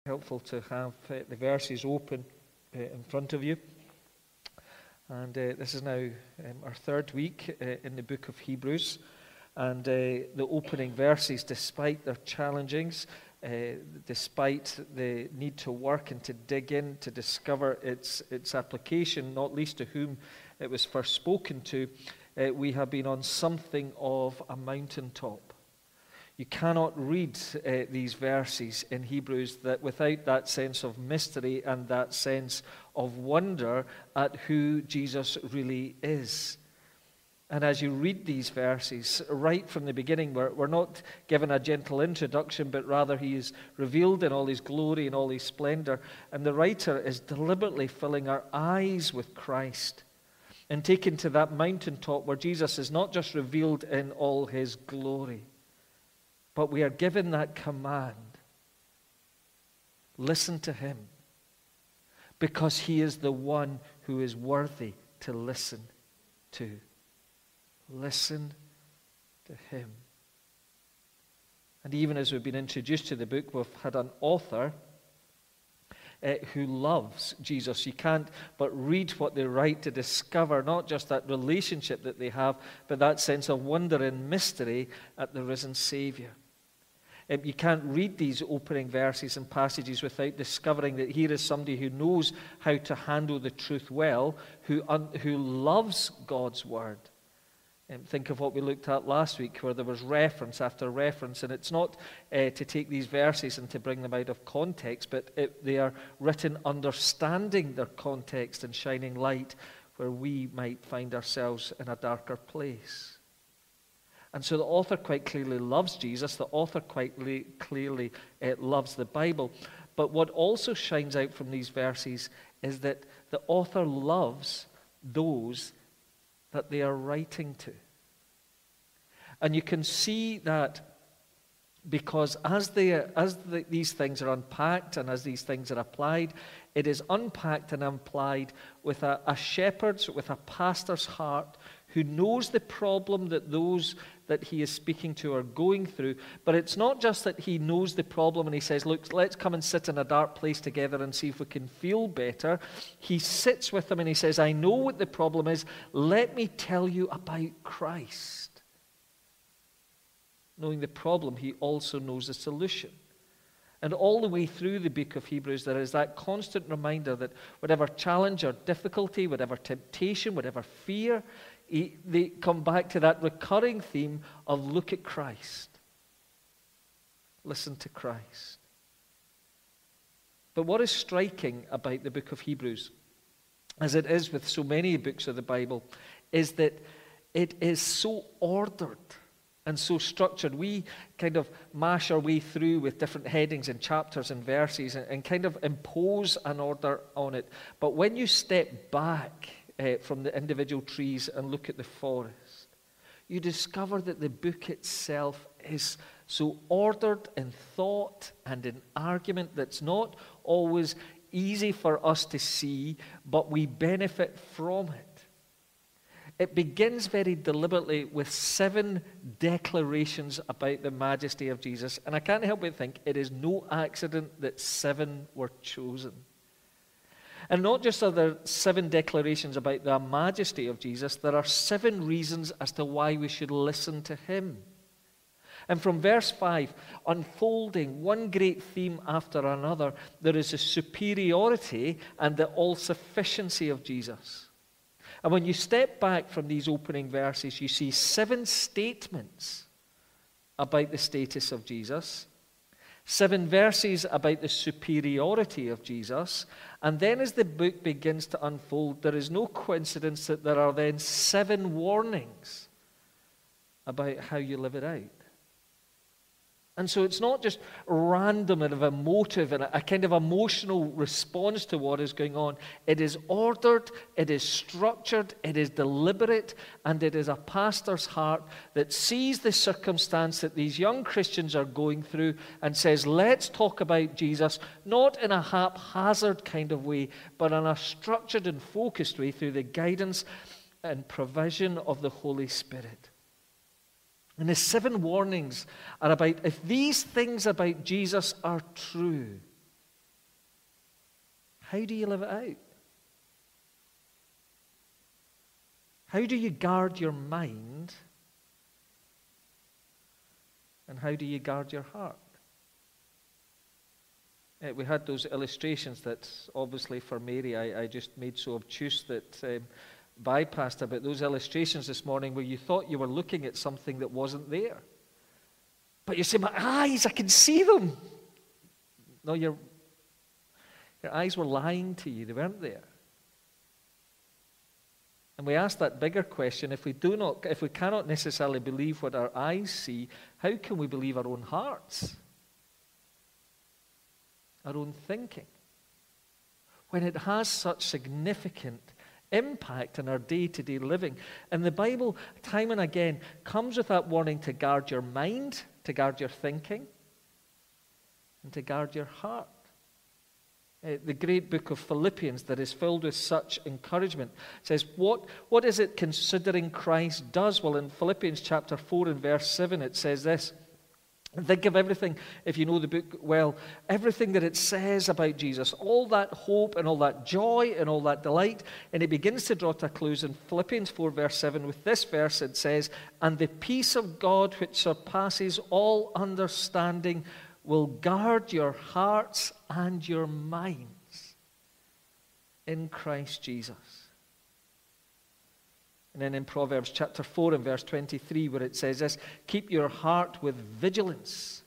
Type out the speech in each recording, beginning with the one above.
Helpful to have the verses open in front of you. And this is now our third week in the book of Hebrews. And the opening verses, despite their challengings, despite the need to work and to dig in to discover its application, not least to whom it was first spoken to, we have been on something of a mountaintop. You cannot read these verses in Hebrews without that sense of mystery and that sense of wonder at who Jesus really is. And as you read these verses, right from the beginning, we're not given a gentle introduction, but rather he is revealed in all his glory and all his splendor. And the writer is deliberately filling our eyes with Christ and taken to that mountaintop where Jesus is not just revealed in all his glory, but we are given that command. Listen to him, because he is the one who is worthy to listen to. Listen to him. And even as we've been introduced to the book, we've had an author who loves Jesus. You can't but read what they write to discover not just that relationship that they have, but that sense of wonder and mystery at the risen Savior. You can't read these opening verses and passages without discovering that here is somebody who knows how to handle the truth well, who loves God's word. Think of what we looked at last week, where there was reference after reference, and it's not to take these verses and to bring them out of context, but they are written understanding their context and shining light where we might find ourselves in a darker place. And so the author quite clearly loves Jesus. The author quite clearly loves the Bible. But what also shines out from these verses is that the author loves those that they are writing to. And you can see that because as these things are unpacked and as these things are applied, it is unpacked and applied with a shepherd's, with a pastor's heart, who knows the problem that those that he is speaking to are going through. But it's not just that he knows the problem and he says, look, let's come and sit in a dark place together and see if we can feel better. He sits with them and he says, I know what the problem is. Let me tell you about Christ. Knowing the problem, he also knows the solution. And all the way through the book of Hebrews, there is that constant reminder that whatever challenge or difficulty, whatever temptation, whatever fear, they come back to that recurring theme of look at Christ. Listen to Christ. But what is striking about the book of Hebrews, as it is with so many books of the Bible, is that it is so ordered and so structured. We kind of mash our way through with different headings and chapters and verses and kind of impose an order on it. But when you step back from the individual trees and look at the forest, you discover that the book itself is so ordered in thought and in argument that's not always easy for us to see, but we benefit from it. It begins very deliberately with 7 declarations about the majesty of Jesus, and I can't help but think it is no accident that 7 were chosen. And not just are there 7 declarations about the majesty of Jesus, there are 7 reasons as to why we should listen to him. And from verse 5, unfolding one great theme after another, there is a superiority and the all-sufficiency of Jesus. And when you step back from these opening verses, you see 7 statements about the status of Jesus, 7 verses about the superiority of Jesus, and then as the book begins to unfold, there is no coincidence that there are then 7 warnings about how you live it out. And so it's not just random and of emotive and a kind of emotional response to what is going on. It is ordered, it is structured, it is deliberate, and it is a pastor's heart that sees the circumstance that these young Christians are going through and says, let's talk about Jesus, not in a haphazard kind of way, but in a structured and focused way through the guidance and provision of the Holy Spirit. And the 7 warnings are about, if these things about Jesus are true, how do you live it out? How do you guard your mind? And how do you guard your heart? We had those illustrations that obviously for Mary I just made so obtuse that bypassed a bit. Those illustrations this morning where you thought you were looking at something that wasn't there. But you say, my eyes, I can see them. No, your eyes were lying to you. They weren't there. And we ask that bigger question, if we cannot necessarily believe what our eyes see, how can we believe our own hearts? Our own thinking? When it has such significant impact in our day-to-day living. And the Bible, time and again, comes with that warning to guard your mind, to guard your thinking, and to guard your heart. The great book of Philippians that is filled with such encouragement says, what is it considering Christ does? Well, in Philippians chapter 4 and verse 7, it says this. Think of everything, if you know the book well, everything that it says about Jesus, all that hope and all that joy and all that delight, and it begins to draw to a close in Philippians 4 verse 7 with this verse. It says, and the peace of God which surpasses all understanding will guard your hearts and your minds in Christ Jesus. And then in Proverbs chapter 4 and verse 23 where it says this, keep your heart with vigilance,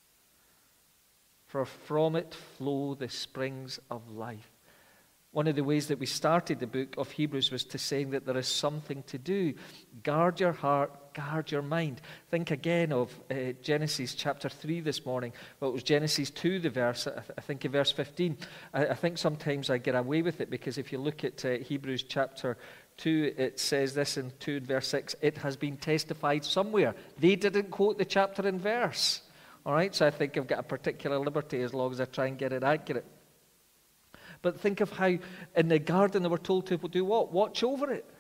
for from it flow the springs of life. One of the ways that we started the book of Hebrews was to saying that there is something to do. Guard your heart, guard your mind. Think again of Genesis chapter 3 this morning. Well, it was Genesis 2, the verse, I think in verse 15. I think sometimes I get away with it because if you look at Hebrews chapter 2, it says this in 2 and verse 6, it has been testified somewhere. They didn't quote the chapter and verse. All right, so I think I've got a particular liberty as long as I try and get it accurate. But think of how in the garden they were told to do what? Watch over it.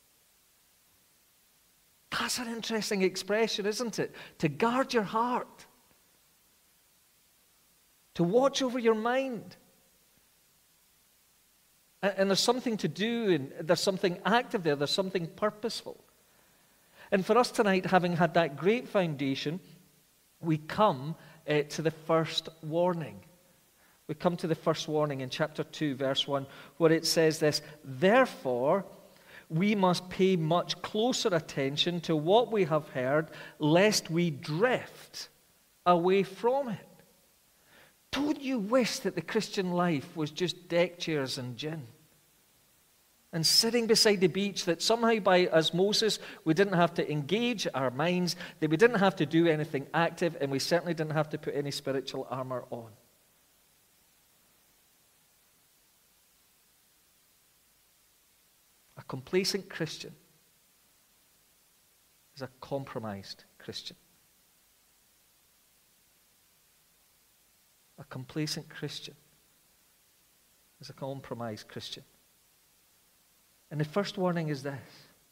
That's an interesting expression, isn't it? To guard your heart. To watch over your mind. And there's something to do, and there's something active there, there's something purposeful. And for us tonight, having had that great foundation, we come to the first warning. We come to the first warning in chapter 2, verse 1, where it says this, therefore, we must pay much closer attention to what we have heard, lest we drift away from it. Don't you wish that the Christian life was just deck chairs and gin? And sitting beside the beach, that somehow by osmosis we didn't have to engage our minds, that we didn't have to do anything active, and we certainly didn't have to put any spiritual armor on. A complacent Christian is a compromised Christian. A complacent Christian is a compromised Christian. And the first warning is this.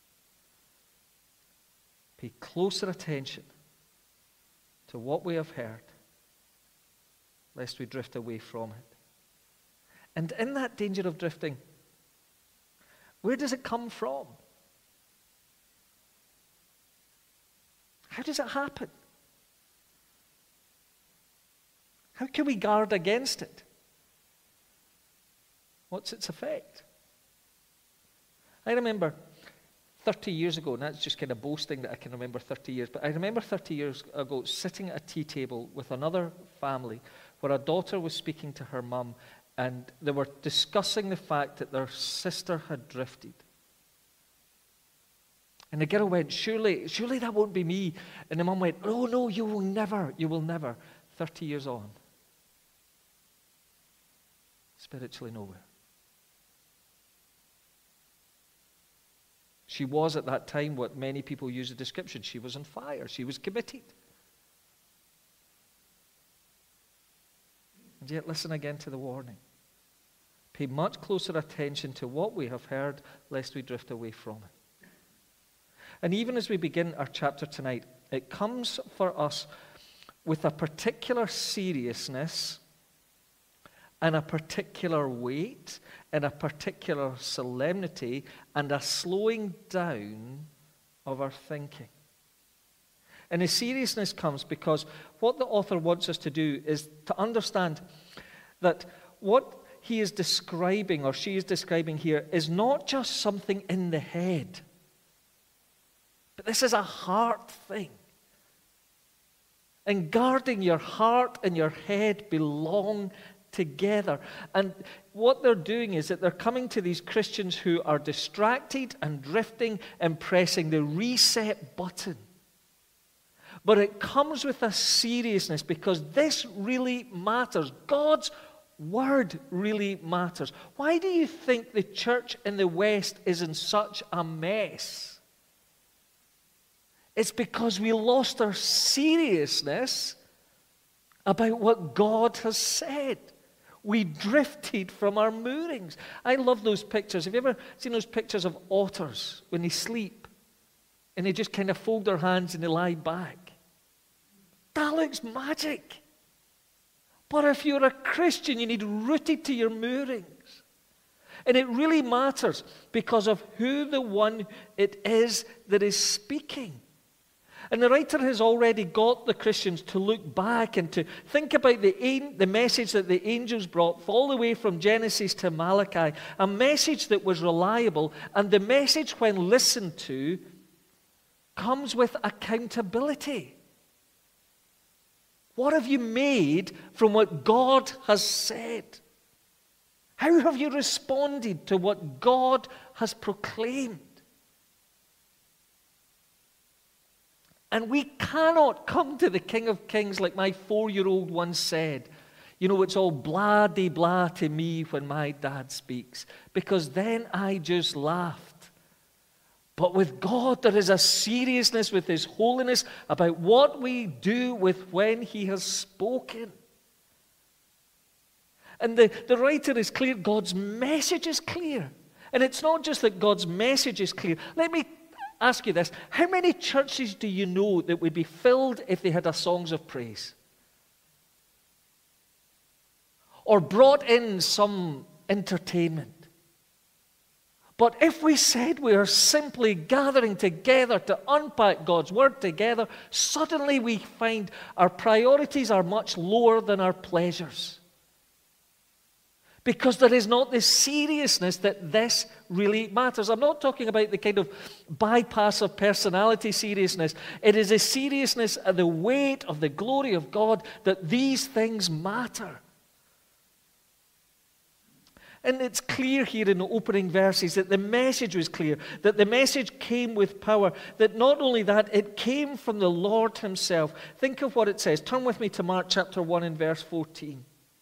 Pay closer attention to what we have heard, lest we drift away from it. And in that danger of drifting, where does it come from? How does it happen? How can we guard against it? What's its effect? I remember 30 years ago, and that's just kind of boasting that I can remember 30 years, but I remember 30 years ago sitting at a tea table with another family where a daughter was speaking to her mum, and they were discussing the fact that their sister had drifted. And the girl went, surely that won't be me. And the mum went, oh no, you will never. 30 years on. Spiritually nowhere. She was at that time what many people use the description. She was on fire. She was committed. And yet listen again to the warning. Pay much closer attention to what we have heard, lest we drift away from it. And even as we begin our chapter tonight, it comes for us with a particular seriousness and a particular weight and a particular solemnity and a slowing down of our thinking. And the seriousness comes because what the author wants us to do is to understand that what he is describing, or she is describing here, is not just something in the head, but this is a heart thing. And guarding your heart and your head belong together. And what they're doing is that they're coming to these Christians who are distracted and drifting and pressing the reset button. But it comes with a seriousness because this really matters. God's word really matters. Why do you think the church in the West is in such a mess? It's because we lost our seriousness about what God has said. We drifted from our moorings. I love those pictures. Have you ever seen those pictures of otters when they sleep and they just kind of fold their hands and they lie back? That looks magic. But if you're a Christian, you need rooted to your moorings. And it really matters because of who the one it is that is speaking. And the writer has already got the Christians to look back and to think about the message that the angels brought all the way from Genesis to Malachi, a message that was reliable, and the message, when listened to, comes with accountability. What have you made from what God has said? How have you responded to what God has proclaimed? And we cannot come to the King of Kings like my 4-year-old once said. You know, it's all blah-de-blah to me when my dad speaks, because then I just laughed. But with God, there is a seriousness with His holiness about what we do with when He has spoken. And the writer is clear. God's message is clear. And it's not just that God's message is clear. Let me ask you this. How many churches do you know that would be filled if they had a songs of praise? Or brought in some entertainment? But if we said we are simply gathering together to unpack God's word together, suddenly we find our priorities are much lower than our pleasures. Because there is not the seriousness that this really matters. I'm not talking about the kind of bypass of personality seriousness. It is a seriousness and the weight of the glory of God that these things matter. And it's clear here in the opening verses that the message was clear, that the message came with power, that not only that, it came from the Lord Himself. Think of what it says. Turn with me to Mark chapter 1 and verse 14.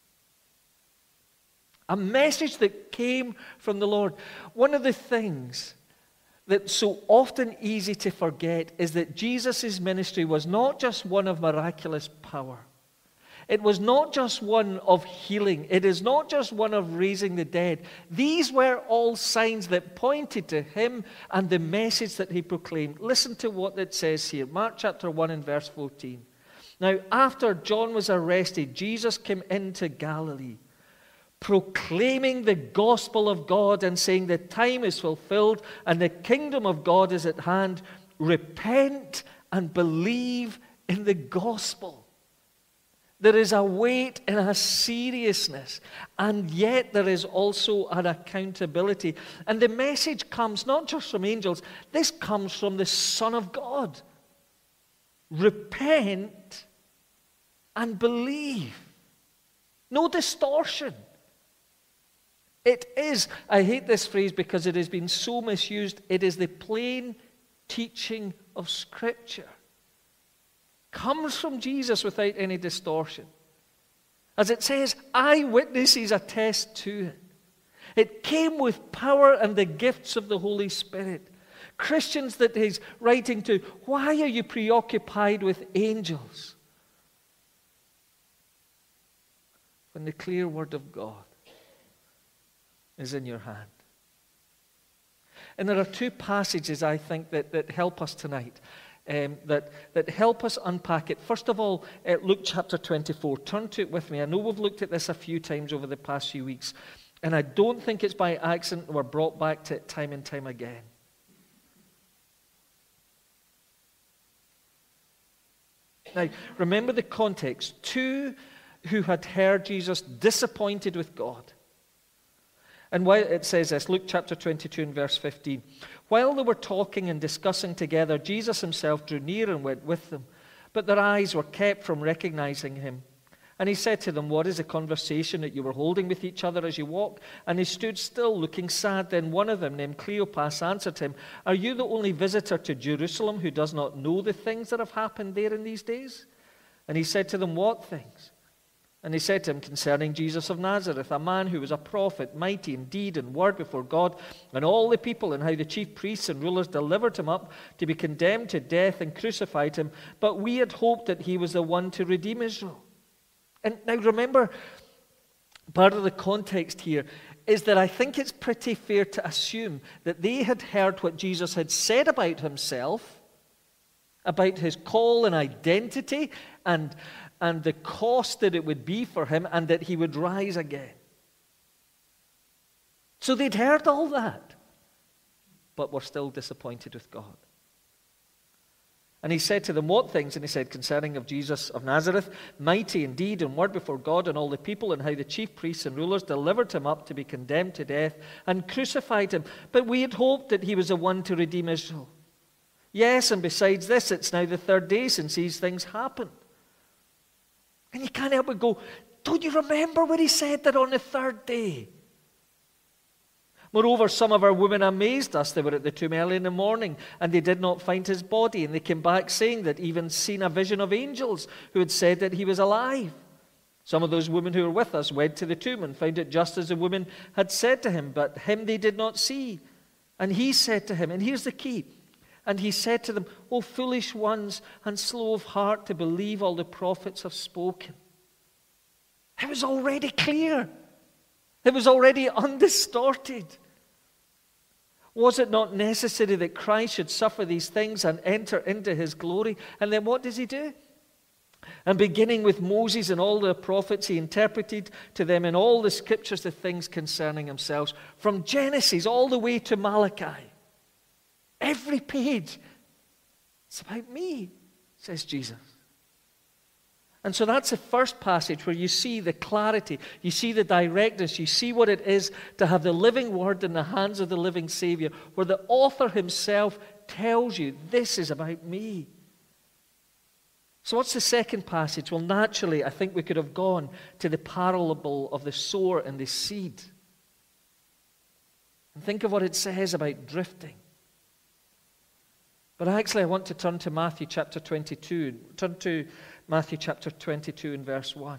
A message that came from the Lord. One of the things that's so often easy to forget is that Jesus' ministry was not just one of miraculous power. It was not just one of healing. It is not just one of raising the dead. These were all signs that pointed to Him and the message that He proclaimed. Listen to what it says here. Mark chapter 1 and verse 14. Now, after John was arrested, Jesus came into Galilee, proclaiming the gospel of God and saying, the time is fulfilled and the kingdom of God is at hand. Repent and believe in the gospel. There is a weight and a seriousness, and yet there is also an accountability. And the message comes not just from angels, this comes from the Son of God. Repent and believe. No distortion. It is, I hate this phrase because it has been so misused, it is the plain teaching of Scripture. Comes from Jesus without any distortion. As it says, eyewitnesses attest to it. It came with power and the gifts of the Holy Spirit. Christians that He's writing to, why are you preoccupied with angels when the clear word of God is in your hand? And there are two passages, I think, that help us tonight. that help us unpack it. First of all, Luke chapter 24. Turn to it with me. I know we've looked at this a few times over the past few weeks, and I don't think it's by accident we're brought back to it time and time again. Now, remember the context. Two who had heard Jesus disappointed with God. And while it says this, Luke chapter 22 and verse 15. While they were talking and discussing together, Jesus himself drew near and went with them. But their eyes were kept from recognizing him. And he said to them, "What is the conversation that you were holding with each other as you walked?" And they stood still, looking sad. Then one of them, named Cleopas, answered him, "Are you the only visitor to Jerusalem who does not know the things that have happened there in these days?" And he said to them, "What things?" And he said to him, "Concerning Jesus of Nazareth, a man who was a prophet, mighty in deed and word before God and all the people, and how the chief priests and rulers delivered him up to be condemned to death and crucified him. But we had hoped that he was the one to redeem Israel." And now remember, part of the context here is that I think it's pretty fair to assume that they had heard what Jesus had said about himself, about his call and identity, and the cost that it would be for him, and that he would rise again. So they'd heard all that, but were still disappointed with God. And he said to them, "What things?" And he said, "Concerning of Jesus of Nazareth, mighty in deed and word before God and all the people, and how the chief priests and rulers delivered him up to be condemned to death and crucified him. But we had hoped that he was the one to redeem Israel. Yes, and besides this, it's now the third day since these things happened." And you can't help but go, don't you remember when he said that on the third day? Moreover, some of our women amazed us. They were at the tomb early in the morning, and they did not find his body. And they came back saying that even seen a vision of angels who had said that he was alive. Some of those women who were with us went to the tomb and found it just as the woman had said to him, but him they did not see. And he said to him, and here's the key, and he said to them, "O foolish ones, and slow of heart to believe all the prophets have spoken." It was already clear. It was already undistorted. Was it not necessary that Christ should suffer these things and enter into his glory? And then what does he do? And beginning with Moses and all the prophets, he interpreted to them in all the scriptures the things concerning himself, from Genesis all the way to Malachi. Every page, it's about me, says Jesus. And so that's the first passage where you see the clarity, you see the directness, you see what it is to have the living word in the hands of the living Savior, where the author himself tells you, this is about me. So what's the second passage? Well, naturally, I think we could have gone to the parable of the sower and the seed. And think of what it says about drifting. But actually, I want to turn to Matthew chapter 22. Turn to Matthew chapter 22 and verse 1.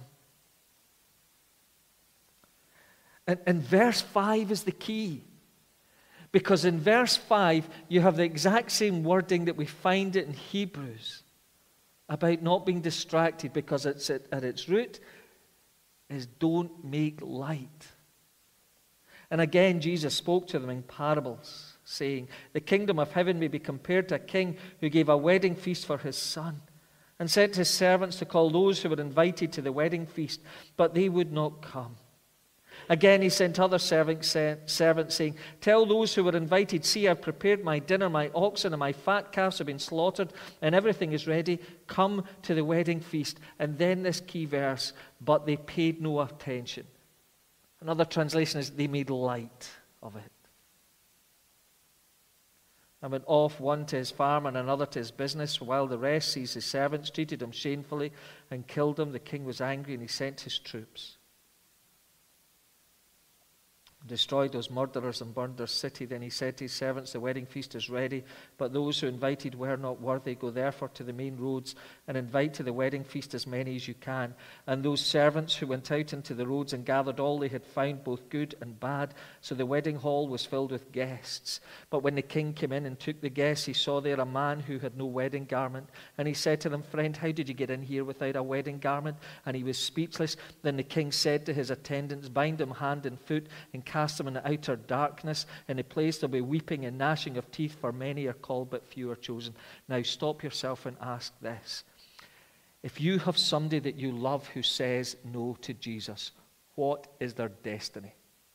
And verse 5 is the key. Because in verse 5, you have the exact same wording that we find it in Hebrews about not being distracted, because it's at its root is don't make light. And again, Jesus spoke to them in parables, saying, "The kingdom of heaven may be compared to a king who gave a wedding feast for his son, and sent his servants to call those who were invited to the wedding feast, but they would not come. Again he sent other servants, saying, Tell those who were invited, see, I've prepared my dinner, my oxen and my fat calves have been slaughtered, and everything is ready. Come to the wedding feast." And then this key verse, "But they paid no attention." Another translation is, they made light of it. And went off, one to his farm and another to his business, while the rest seized his servants, treated him shamefully, and killed him. The king was angry, and he sent his troops, destroyed those murderers and burned their city. Then he said to his servants, "The wedding feast is ready, but those who invited were not worthy. Go therefore to the main roads and invite to the wedding feast as many as you can." And those servants who went out into the roads and gathered all they had found, both good and bad. So the wedding hall was filled with guests. But when the king came in and took the guests, he saw there a man who had no wedding garment. And he said to them, "Friend, how did you get in here without a wedding garment?" And he was speechless. Then the king said to his attendants, "Bind him hand and foot and cast them in the outer darkness. In a place there'll be weeping and gnashing of teeth, for many are called, but few are chosen. Now stop yourself and ask this. If you have somebody that you love who says no to Jesus, what is their destiny?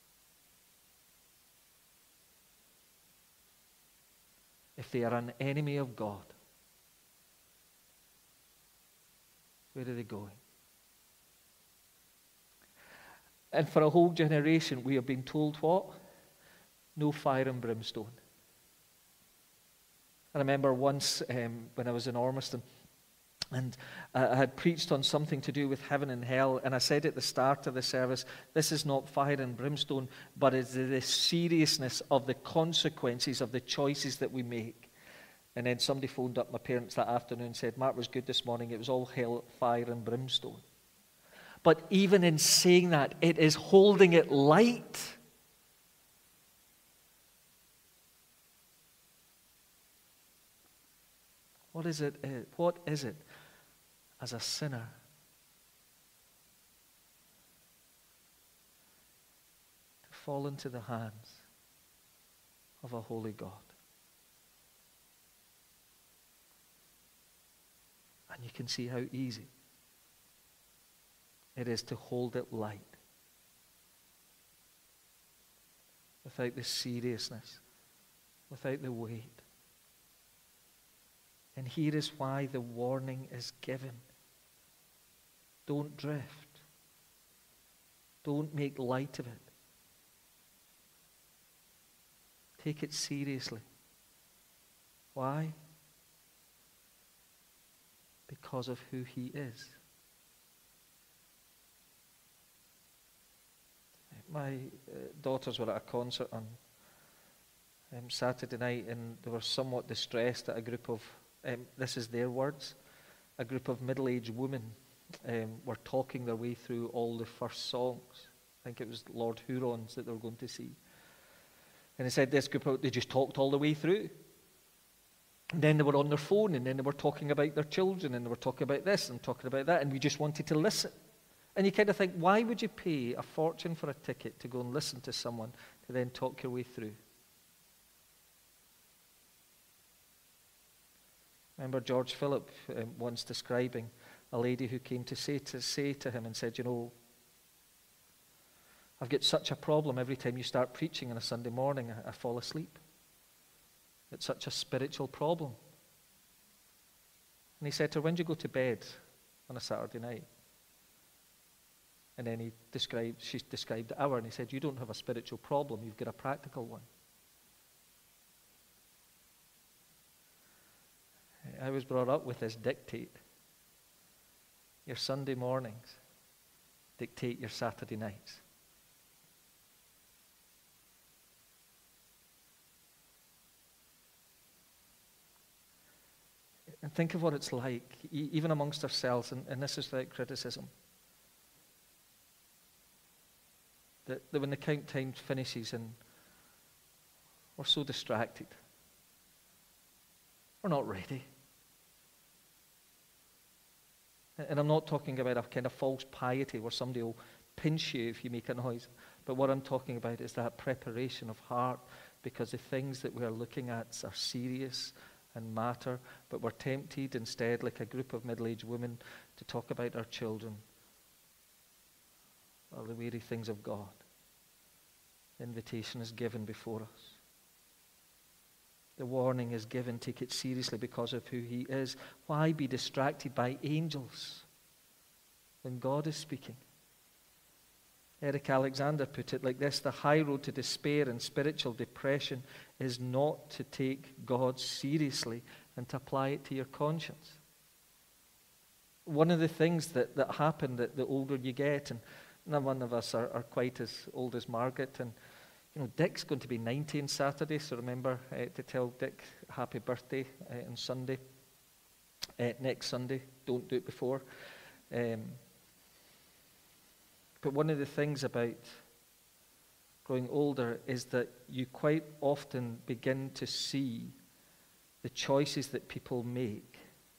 If they are an enemy of God, where are they going? And for a whole generation, we have been told what? No fire and brimstone. I remember once when I was in Ormiston, and I had preached on something to do with heaven and hell, and I said at the start of the service, this is not fire and brimstone, but it's the seriousness of the consequences of the choices that we make. And then somebody phoned up my parents that afternoon and said, Mark was good this morning, it was all hell, fire and brimstone. But even in saying that, it is holding it light. What is it? What is it as a sinner to fall into the hands of a holy God? And you can see how easy it is to hold it light without the seriousness, without the weight. And here is why the warning is given. Don't drift. Don't make light of it. Take it seriously. Why? Because of who he is. My daughters were at a concert on Saturday night, and they were somewhat distressed that a group of, this is their words, a group of middle-aged women were talking their way through all the first songs. I think it was Lord Huron's that they were going to see. And they said this group, they just talked all the way through. And then they were on their phone, and then they were talking about their children, and they were talking about this and talking about that, and we just wanted to listen. And you kind of think, why would you pay a fortune for a ticket to go and listen to someone to then talk your way through? Remember George Phillip once describing a lady who came to say to him and said, you know, I've got such a problem every time you start preaching on a Sunday morning, I fall asleep. It's such a spiritual problem. And he said to her, when do you go to bed on a Saturday night? And then she described the hour, and he said, you don't have a spiritual problem, you've got a practical one. I was brought up with this dictate. Your Sunday mornings dictate your Saturday nights. And think of what it's like, even amongst ourselves, and this is without criticism, that when the count time finishes and we're so distracted, we're not ready. And I'm not talking about a kind of false piety where somebody will pinch you if you make a noise, but what I'm talking about is that preparation of heart, because the things that we are looking at are serious and matter, but we're tempted instead, like a group of middle-aged women, to talk about our children or the weary things of God. The invitation is given before us. The warning is given, take it seriously because of who he is. Why be distracted by angels when God is speaking? Eric Alexander put it like this: the high road to despair and spiritual depression is not to take God seriously and to apply it to your conscience. One of the things that happen that the older you get, and none of us are quite as old as Margaret, and you know, Dick's going to be 90 on Saturday, so remember to tell Dick happy birthday on Sunday, next Sunday. Don't do it before. But one of the things about growing older is that you quite often begin to see the choices that people make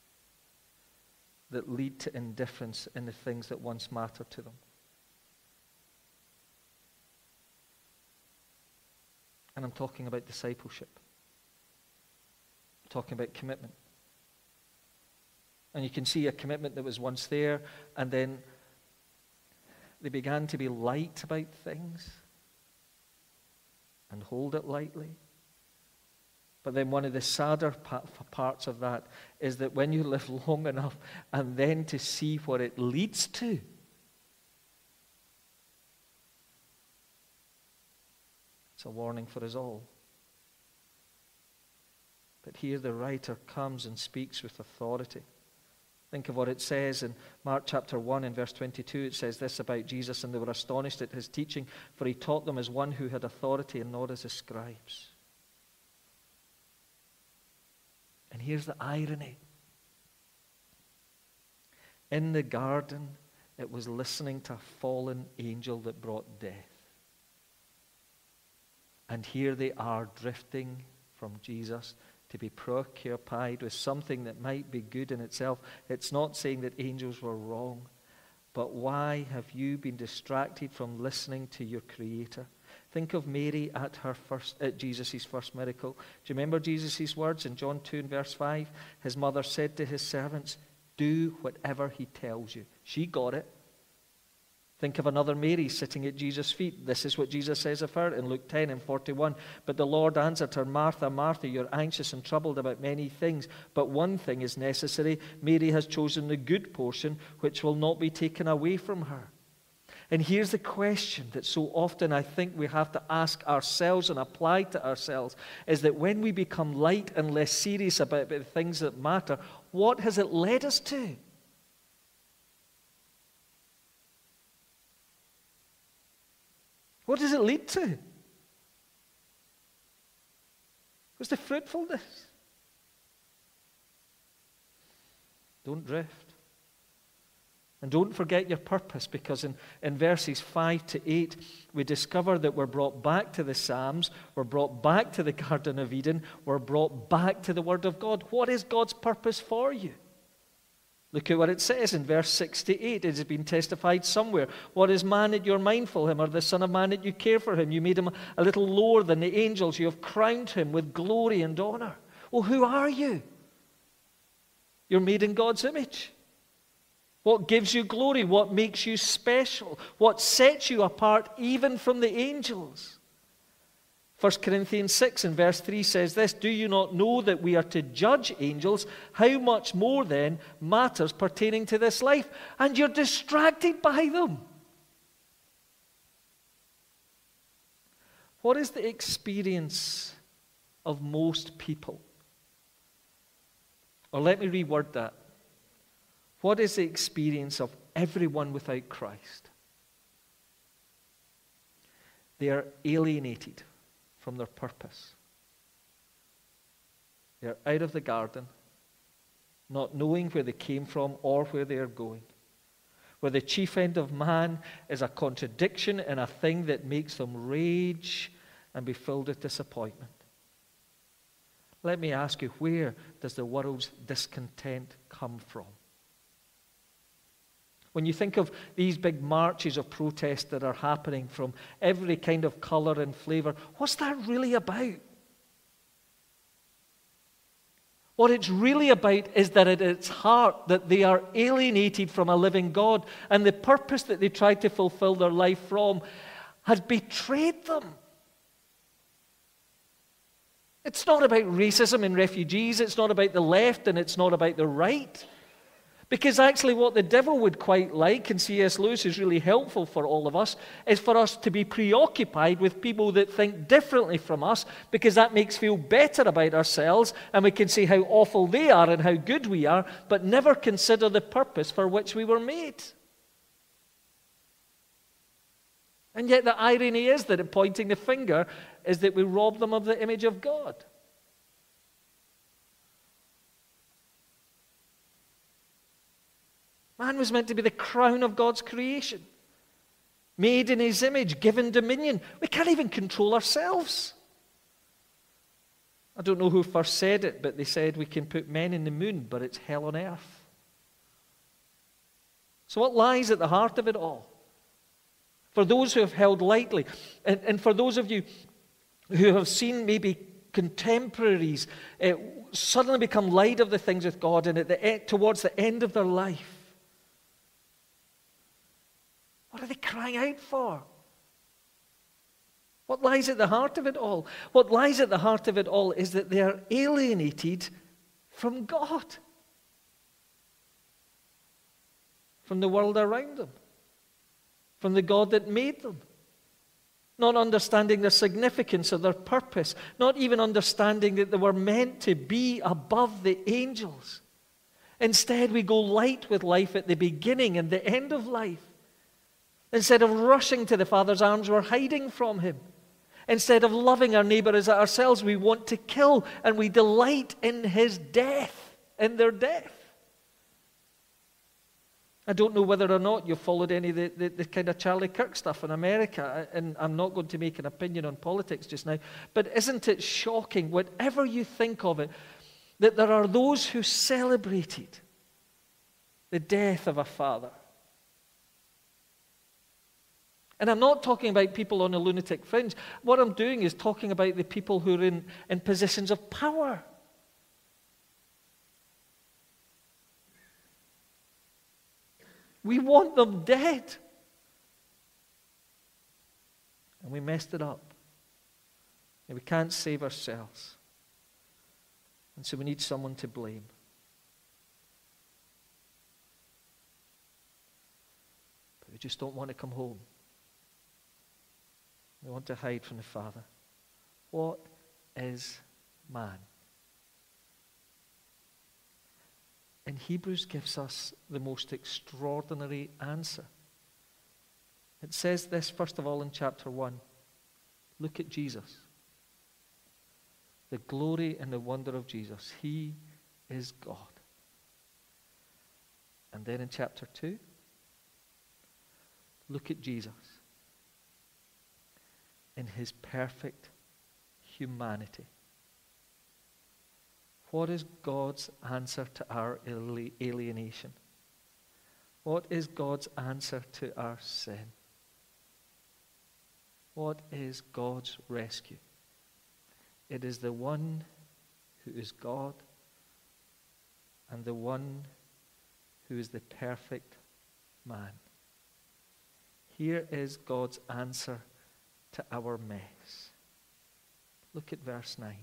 that lead to indifference in the things that once mattered to them. And I'm talking about discipleship. I'm talking about commitment. And you can see a commitment that was once there, and then they began to be light about things and hold it lightly. But then one of the sadder parts of that is that when you live long enough and then to see what it leads to, it's a warning for us all. But here the writer comes and speaks with authority. Think of what it says in Mark chapter 1 and verse 22. It says this about Jesus, and they were astonished at his teaching, for he taught them as one who had authority and not as the scribes. And here's the irony. In the garden, it was listening to a fallen angel that brought death. And here they are drifting from Jesus to be preoccupied with something that might be good in itself. It's not saying that angels were wrong, but why have you been distracted from listening to your Creator? Think of Mary at Jesus' first miracle. Do you remember Jesus' words in John 2 and verse 5? His mother said to his servants, "Do whatever he tells you." She got it. Think of another Mary sitting at Jesus' feet. This is what Jesus says of her in Luke 10 and 41. But the Lord answered her, "Martha, Martha, you're anxious and troubled about many things, but one thing is necessary. Mary has chosen the good portion, which will not be taken away from her." And here's the question that so often I think we have to ask ourselves and apply to ourselves, is that when we become light and less serious about the things that matter, what has it led us to? What does it lead to? What's the fruitfulness? Don't drift. And don't forget your purpose, because in verses 5 to 8, we discover that we're brought back to the Psalms, we're brought back to the Garden of Eden, we're brought back to the Word of God. What is God's purpose for you? Look at what it says in verse 6 to 8. It has been testified somewhere. "What is man that you're mindful of him, or the son of man that you care for him? You made him a little lower than the angels. You have crowned him with glory and honor." Well, who are you? You're made in God's image. What gives you glory? What makes you special? What sets you apart even from the angels? 1 Corinthians 6 and verse 3 says this, "Do you not know that we are to judge angels? How much more then matters pertaining to this life?" And you're distracted by them. What is the experience of most people? Or let me reword that. What is the experience of everyone without Christ? They are alienated from their purpose. They are out of the garden, not knowing where they came from or where they are going. Where the chief end of man is a contradiction and a thing that makes them rage and be filled with disappointment. Let me ask you, where does the world's discontent come from? When you think of these big marches of protest that are happening from every kind of color and flavor, what's that really about? What it's really about is that at its heart that they are alienated from a living God, and the purpose that they tried to fulfill their life from has betrayed them. It's not about racism and refugees, it's not about the left, and it's not about the right. Because actually what the devil would quite like, and C.S. Lewis is really helpful for all of us, is for us to be preoccupied with people that think differently from us, because that makes us feel better about ourselves, and we can see how awful they are and how good we are, but never consider the purpose for which we were made. And yet the irony is that in pointing the finger is that we rob them of the image of God. Man was meant to be the crown of God's creation, made in His image, given dominion. We can't even control ourselves. I don't know who first said it, but they said we can put men in the moon, but it's hell on earth. So what lies at the heart of it all? For those who have held lightly, and for those of you who have seen maybe contemporaries suddenly become light of the things of God, and towards the end of their life, what are they crying out for? What lies at the heart of it all? What lies at the heart of it all is that they are alienated from God, from the world around them, from the God that made them. Not understanding the significance of their purpose, not even understanding that they were meant to be above the angels. Instead, we go light with life at the beginning and the end of life. Instead of rushing to the Father's arms, we're hiding from Him. Instead of loving our neighbor as ourselves, we want to kill, and we delight in his death, in their death. I don't know whether or not you've followed any of the kind of Charlie Kirk stuff in America, and I'm not going to make an opinion on politics just now, but isn't it shocking, whatever you think of it, that there are those who celebrated the death of a father? And I'm not talking about people on a lunatic fringe. What I'm doing is talking about the people who are in positions of power. We want them dead. And we messed it up. And we can't save ourselves. And so we need someone to blame. But we just don't want to come home. We want to hide from the Father. What is man? And Hebrews gives us the most extraordinary answer. It says this, first of all, in chapter 1. Look at Jesus. The glory and the wonder of Jesus. He is God. And then in chapter 2, look at Jesus in his perfect humanity. What is God's answer to our alienation? What is God's answer to our sin? What is God's rescue? It is the one who is God and the one who is the perfect man. Here is God's answer to our mess. Look at verse 9.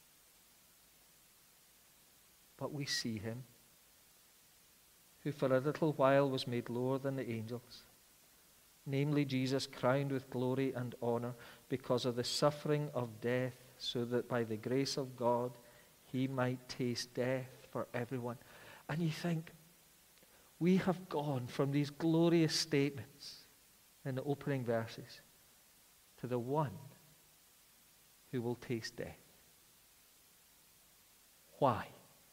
But we see him, who for a little while was made lower than the angels, namely Jesus, crowned with glory and honor because of the suffering of death, so that by the grace of God he might taste death for everyone. And you think, we have gone from these glorious statements in the opening verses to the one who will taste death. Why?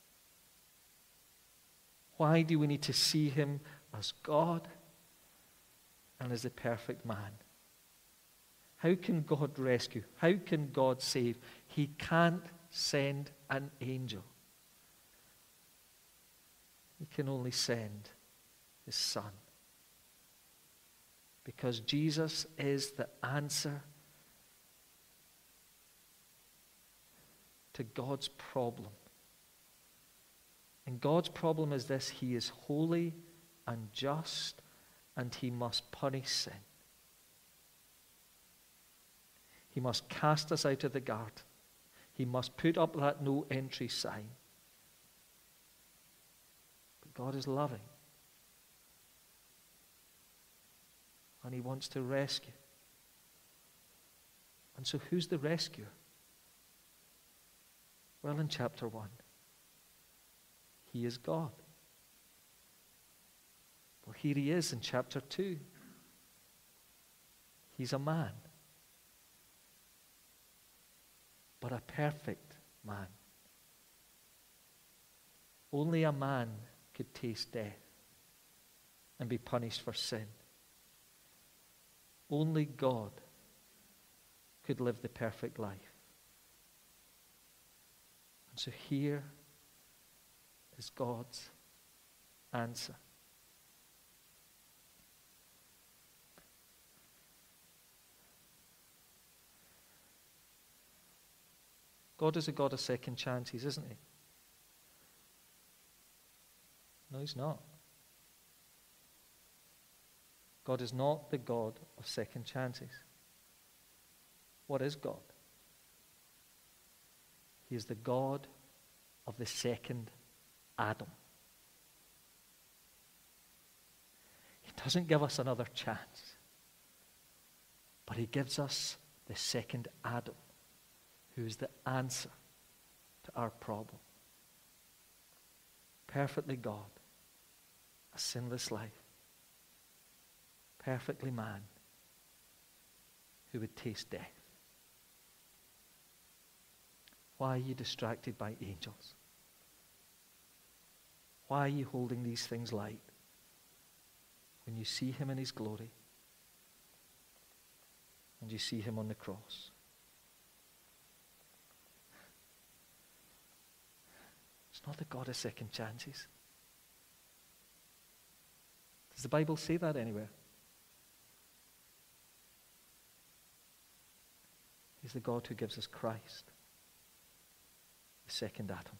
Why do we need to see him as God and as the perfect man? How can God rescue? How can God save? He can't send an angel. He can only send his Son. Because Jesus is the answer to God's problem. And God's problem is this: he is holy and just, and he must punish sin. He must cast us out of the garden. He must put up that no entry sign. But God is loving. And he wants to rescue. And so who's the rescuer? Well, in chapter 1, he is God. Well, here he is in chapter 2. He's a man. But a perfect man. Only a man could taste death and be punished for sin. Only God could live the perfect life. And so here is God's answer. God is a God of second chances, isn't he? No, he's not. God is not the God of second chances. What is God? He is the God of the second Adam. He doesn't give us another chance, but he gives us the second Adam, who is the answer to our problem. Perfectly God, a sinless life. Perfectly man, who would taste death. Why are you distracted by angels? Why are you holding these things light when you see him in his glory and you see him on the cross? It's not the God of second chances. Does the Bible say that anywhere? He's the God who gives us Christ, the second Adam.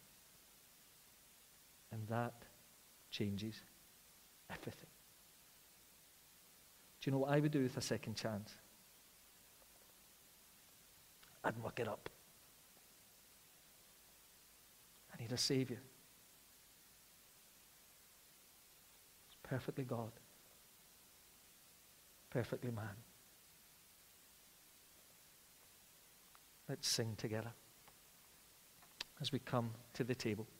And that changes everything. Do you know what I would do with a second chance? I'd muck it up. I need a Savior. He's perfectly God, perfectly man. Let's sing together as we come to the table.